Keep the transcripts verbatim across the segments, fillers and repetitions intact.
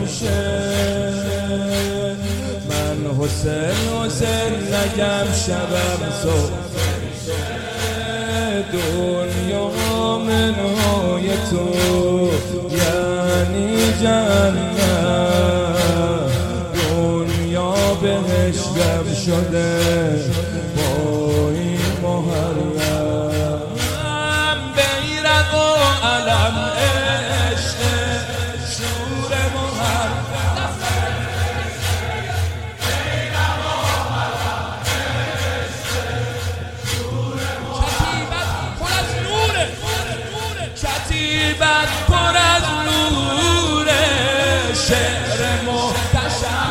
میشه. من حسین حسین نگم شبم صبح میشه. دنیا منهای تو یعنی جنت، دنیا بهشتم شده با این محرم. بیرق و علم عشق شور محرم، بیرق و علم عشق شور محرم. کتیبت پر از نوره، شعر محتشم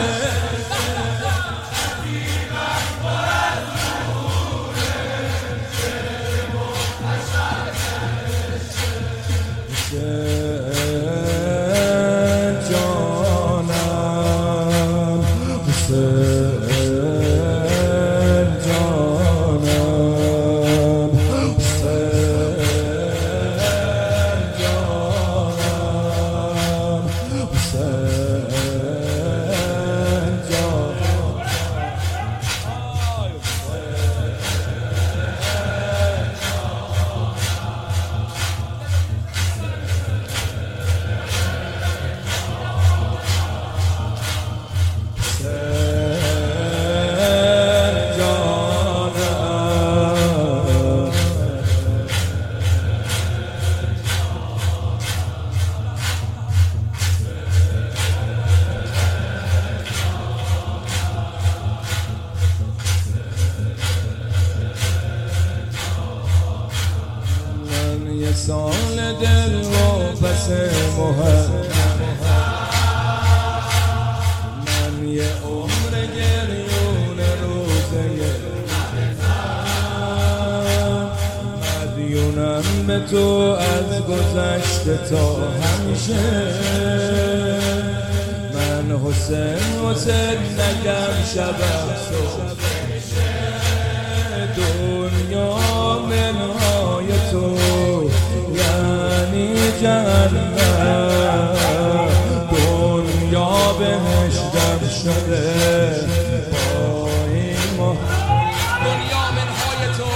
سال دل و پس محرم. من یه عمر گریون روزه مدیونم به تو از گذشته تا همیشه. من حسین حسین نگم شبم صبح میشه. دنیا منهای تو یعنی جنت، دنیا بهشتم شده با این محرم. دنیا منهای تو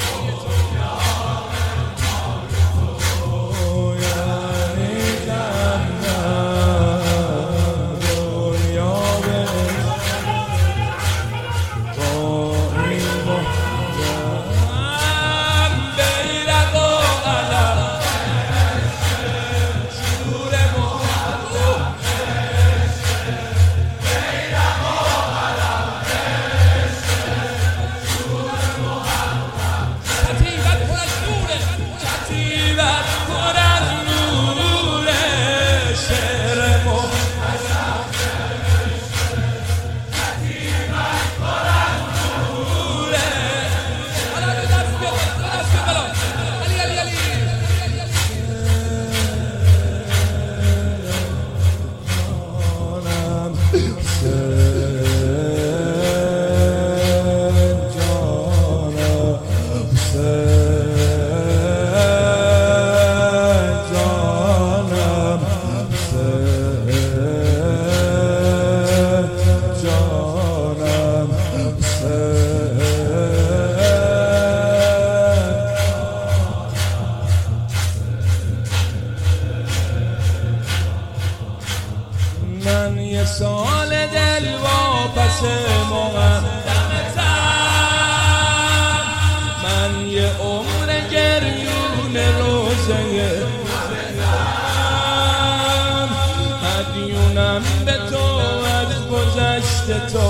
یعنی جنت، دنیا بهشتم با این محرم. بیرق و علم سال دل واپس مقدمتم. من یه عمر گریون روزه مدیونم به تو از گذشته تو.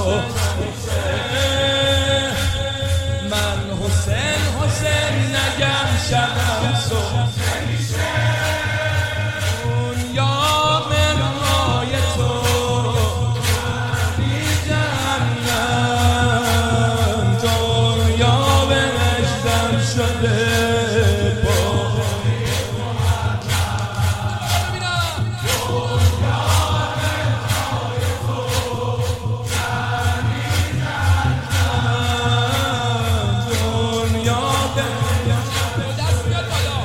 من حسین حسین نگم شبم صبح میشه. دنیا منهای تو دست بیاد بالا.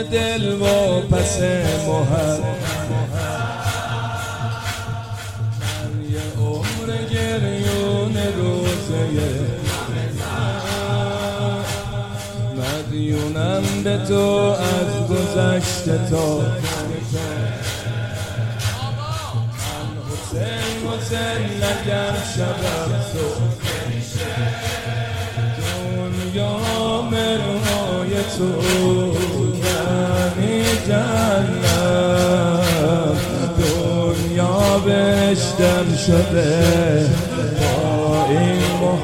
دل و پس محل من یه عمر گریون روزه مدیونم به تو از گذشته تا حسین حسین نگر شبم تو دنیا مرهای تو یعنی جنت دنیا بهشتم شده با این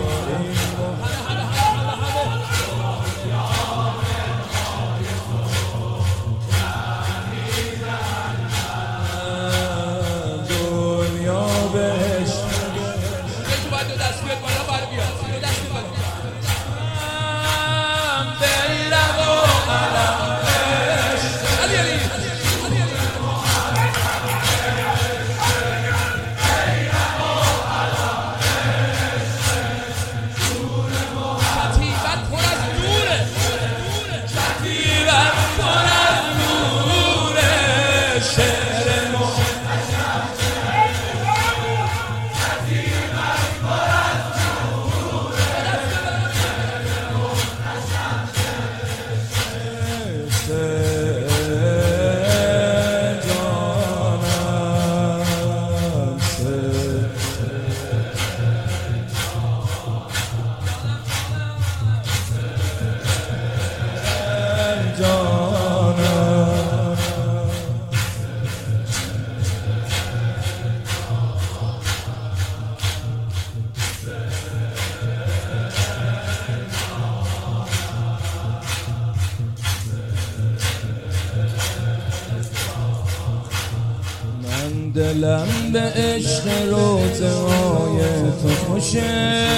دلم به عشق روزه های تو خوشه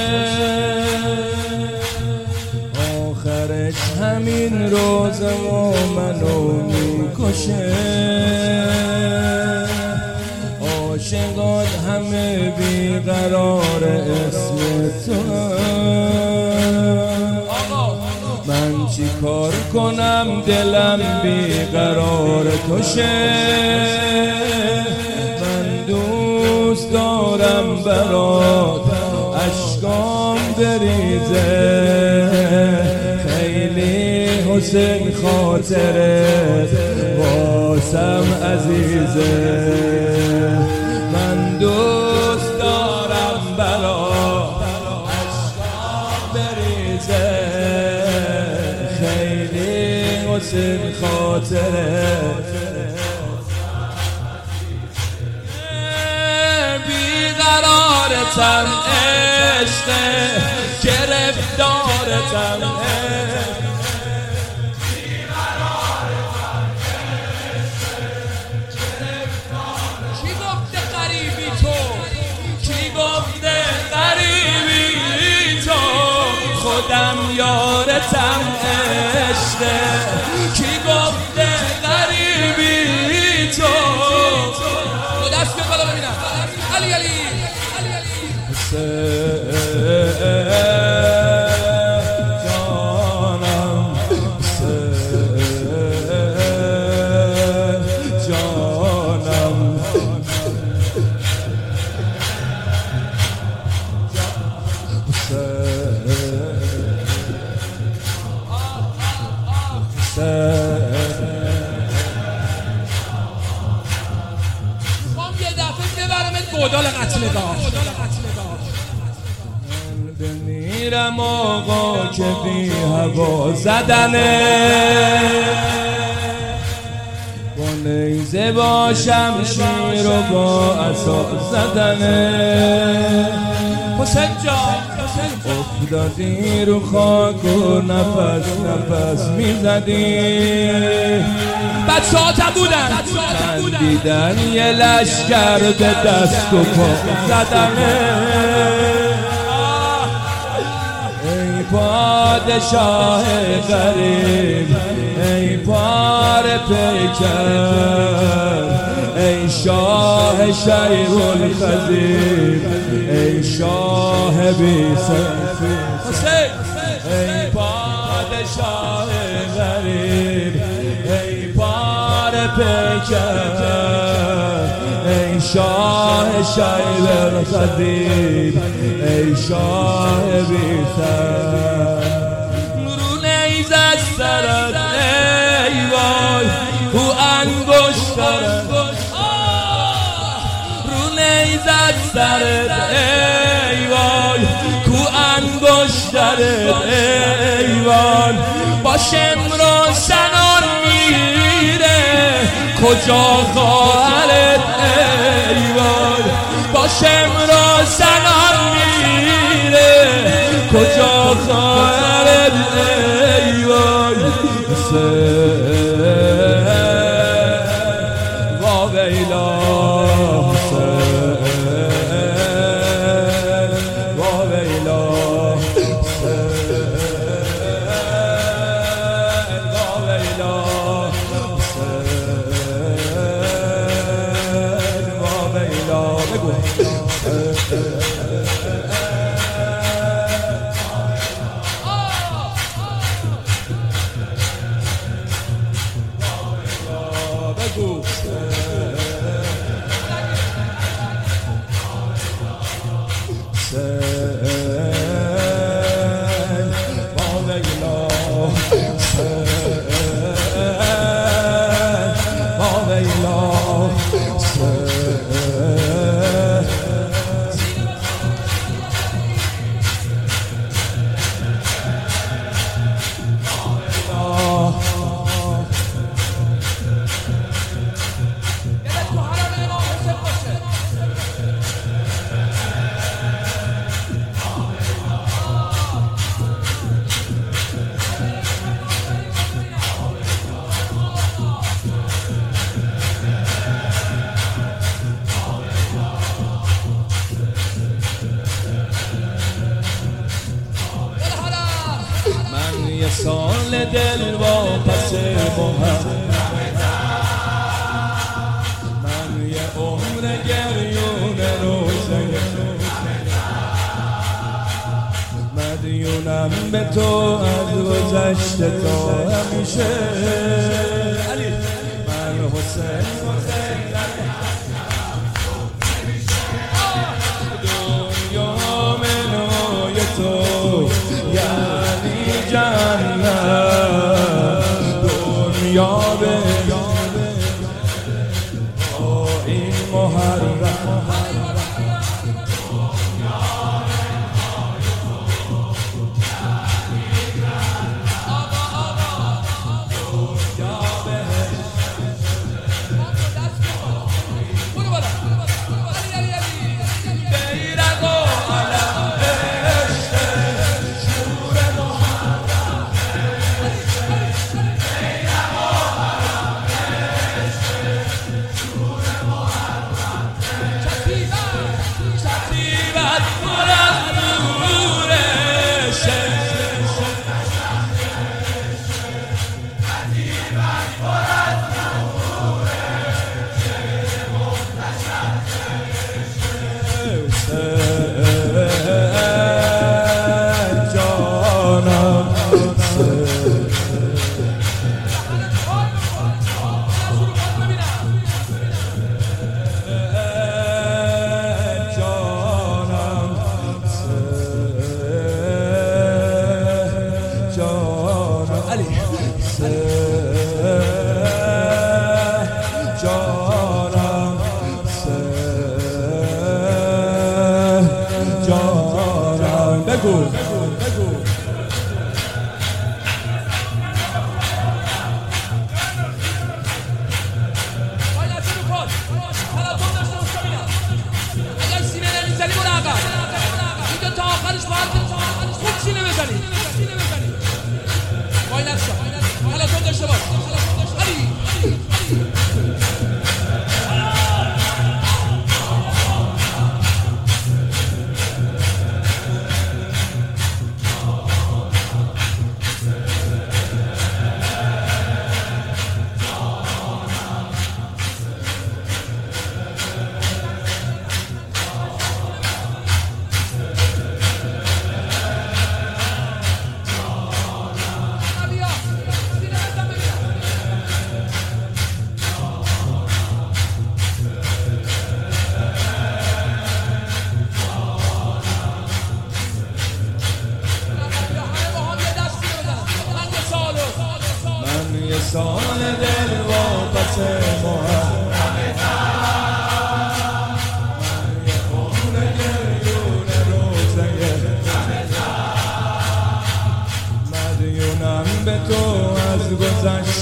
آخرش همین روزه و منو میکشه عاشقات همه بیقرار اسم تو من چی کار کنم دلم بیقرار توشه دوست دارم برات اشکام بریزه خیلی حسین خاطرت واسم عزیزه من دوست دارم برات اشکام بریزه خیلی حسین خاطرت بیقرارتم عشق گرفتارتم کی گفته غریبی تو کی گفته غریبی تو خودم یارتم عشق کی گفته غریبی تو دست به بالا ببینم علی علی جانم جانم گودال قتلگاه بمیرم آقا که بی هوا زدنه با نیزه با شمشیر و با عصا زدنه حسین جان افتادی رو خاک و نفس نفس میزدی بچه ها تا بودن دیدن یه لشکر به دست و پا زدنه ای پادشاه غریب ای پار پیکر ای شاه شیخ الخزیب ای شاه بی سیفی ای پادشاه غریب ای کرد ای شاه شیب الخدیب ای شاه بی‌سر رو نیز از سرت ای وای کو انگشترت رو نیز از سرت ای وای کو انگشترت ای وای با شمر و سنان میره کجا خواهرت ای وای با شمر و سنان میره کجا خواهرت ای وای حسین وا ویلا حسین وا ویلا یه سال دل با پس محرم من یه عمر گریون روزه مدیونم به تو از گذشته تا همیشه من حسین دنیا منوی تو یعنی جنت دنیا به با این محرم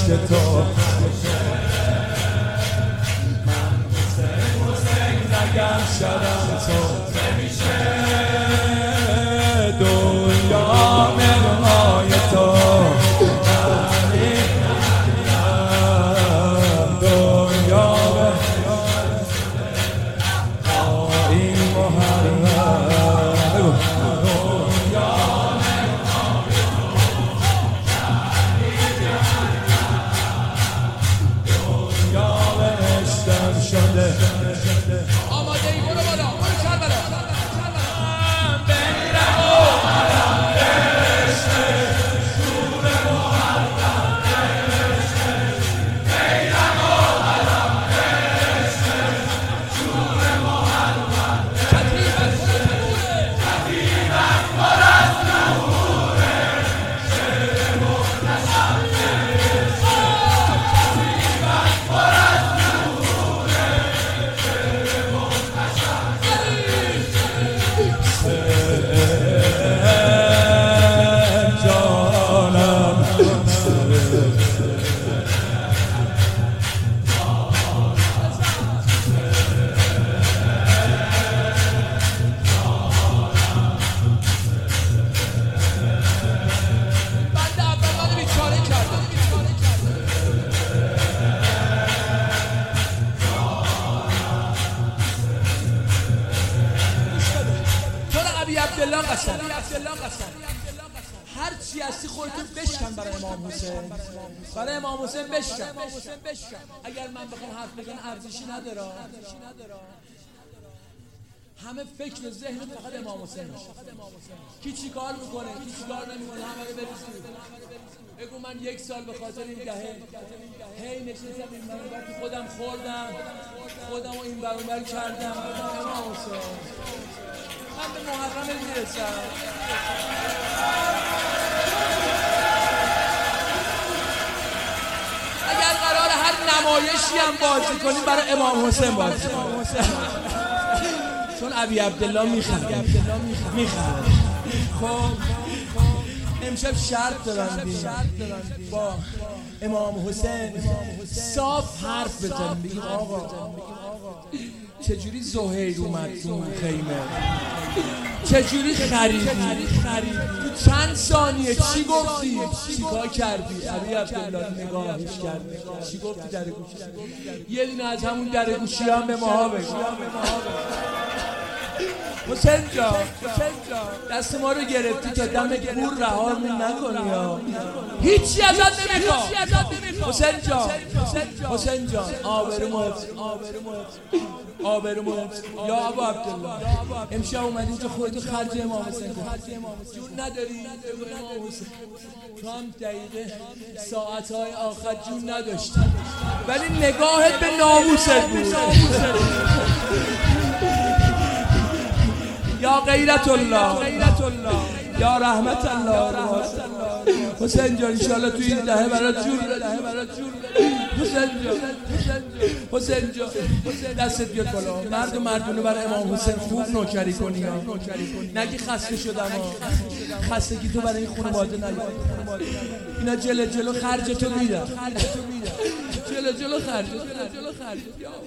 گذشته تا من حسین حسین نگم شدم تو نمیشه دنیا منهای تو دنیا این محرم شده آماده ای برو بالا برو کربلا بمیرم و مرم بهشته شور محرم بهشته بمیرم و مرم بهشته شور محرم کتیبت پر از نوره شعر محتشم کتیبت پر از عبدالله قسم هر چی هستی خودتون بشکن برای امام حسین برای امام حسین بشکن اگر من بخوام حرف بزنم ارزشی نداره همه فکر و ذهن فقط امام حسین میشه کی چی کار میکنه کی چی کار نمیکنه همه رو بریزید بگو من یک سال به خاطر این دهه هی نشستم این برابر تو خودم خوردم خودم رو این برابر کردم امام حسین من به محرم میرسم اگر قرار هر نمایشی هم بازی کنیم برای امام حسین بازی کنیم چون ابی عبدالله میخنده میخنده خب امشب شرط دارن با امام حسین صاف حرف بزنیم بگیم آقا چجوری زهیر اومد تو خیمه چجوری خریدی تو چند ثانیه چی گفتی چی کار کردی ابی عبدالله نگاهش کردی چی گفتی در گوشی یه دونه از همون در گوشی هم به ماها بگو حسین جان دست ما رو گرفتی تا دم گور رهامون نکنی ها هیچی ازت نمیخوام حسین جان حسین جان آبرومو آبرومو یا ابا عبدالله امشب اومدی تو خودتو خرج امام حسین جون نداری امام حسین تو هم دقیقه ساعتهای آخر جون نداشتی ولی نگاهت به ناموست بود یا غیرت الله یا رحمت الله حسین جان انشاءالله تو این دهه برات جور حسین جان حسین جان دستت بیاد بالا مرد و مردونه برای امام حسین خوب نوکری کنی نگی خسته شدم خستگی تو برای این خانواده نیاد اینا جلو جلو خرج تو میدن جلو جلو خرج جلو خرج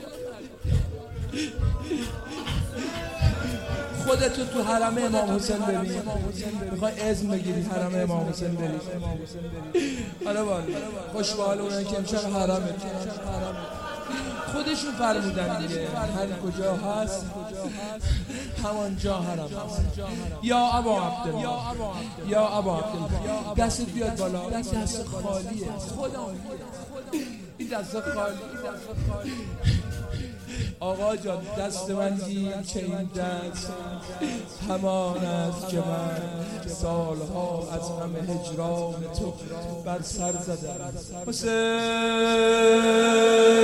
خودتو تو حرم امام حسین ببین میخوای اذن بگیری حرم امام حسین بری حالا بالا خوش به حال اونایی که امشب حرمه خودشون فرمودن دیگه هر کجا هست همانجا حرم یا ابا عبدالله یا ابا عبدالله دستت بیاد بالا دست خالیه خدا این دست خالی آقا جان دست من گیر که این دست همان است که من سالها از غم هجران تو بر سر زدم حسین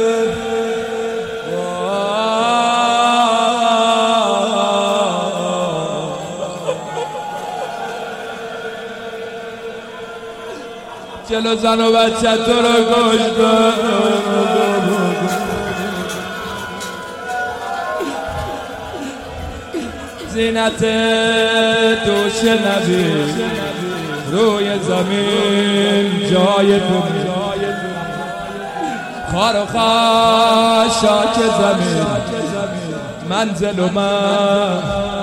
جلو زن و بچه تو رو کشتم زینت دوش نبی روی زمین جای تو خار و خاشاک زمین منزل و من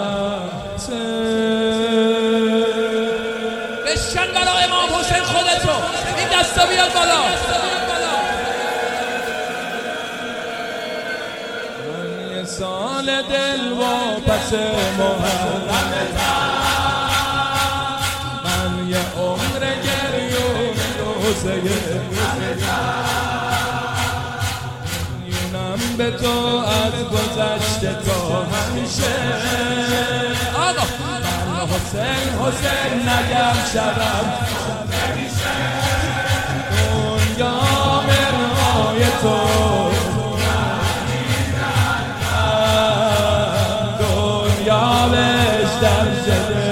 بشکن برای امام حسین خودتو. این دستا بیاد بالا. من یه سال دل و پس محرم، من یه عمر گریون روزه میونم به تو از گذشته تا همیشه. آقا من حسین حسین نگم شدم دنیا مرهای تو، دنیا بهشتم شده